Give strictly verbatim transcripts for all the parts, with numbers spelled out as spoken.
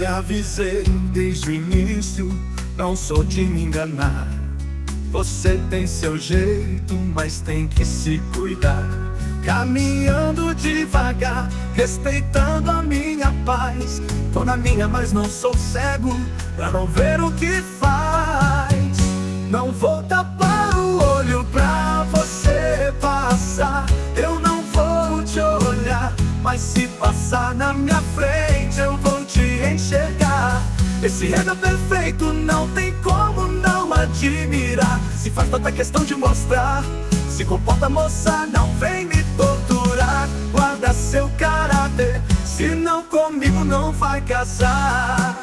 te avisei desde o início, não sou de me enganar. Você tem seu jeito, mas tem que se cuidar. Caminhando devagar, respeitando a minha paz. Tô na minha, mas não sou cego pra não ver o que faz. Não vou tapar o olho pra você passar. Eu não vou te olhar, mas se passar na minha frente eu vou te enxergar. Esse rega perfeito não tem como não admirar. Se faz tanta questão de mostrar, se comporta, moça, não vem me torturar. Guarda seu caráter, senão comigo não vai casar.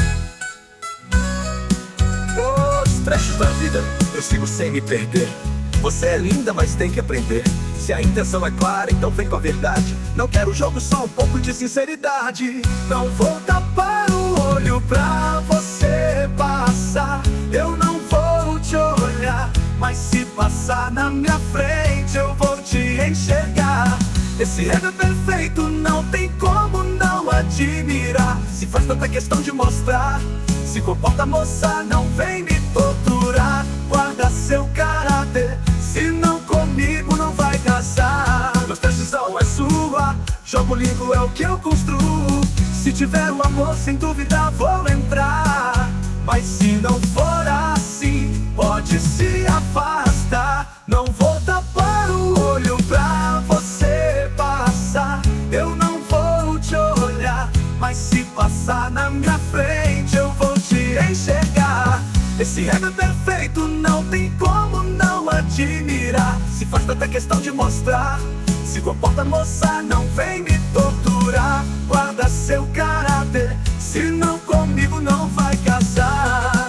Os trechos da vida eu sigo sem me perder. Você é linda, mas tem que aprender. Se a intenção é clara, então vem com a verdade. Não quero jogo, só um pouco de sinceridade. Não vou tapar o olho pra você passar. Eu não vou te olhar, mas se passar na minha frente eu vou te enxergar. Esse rega perfeito não tem como não admirar. Se faz tanta questão de mostrar, se comporta, moça, não vem me torturar. Guarda seu caráter, senão comigo não vai casar. Meus decisão é sua, jogo limpo é o que eu construo. Se tiver um amor, sem dúvida vou entrar. Mas se não for assim, pode se afastar. Não vou tapar o olho pra você passar. Eu não vou te olhar, mas se passar na minha frente eu vou te enxergar. Esse rega perfeito não tem como não admirar. Se faz tanta questão de mostrar, se comporta, moça, não vem me torturar. Guarda seu caráter, senão comigo não vai casar.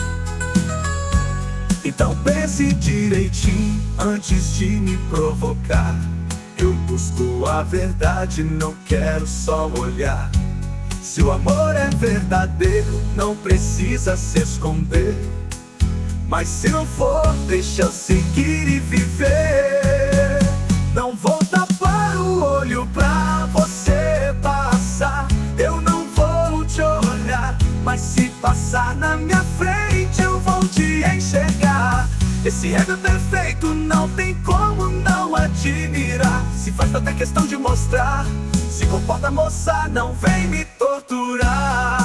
Então pense direitinho antes de me provocar. Eu busco a verdade, não quero só olhar. Se o amor é verdadeiro, não precisa se esconder. Mas se não for, deixa eu seguir e viver. Não vou tapar o olho pra você passar. Eu não vou te olhar, mas se passar na minha frente eu vou te enxergar. Esse rega perfeito não tem como não admirar. Se faz tanta questão de mostrar, se comporta, moça, não vem me torturar.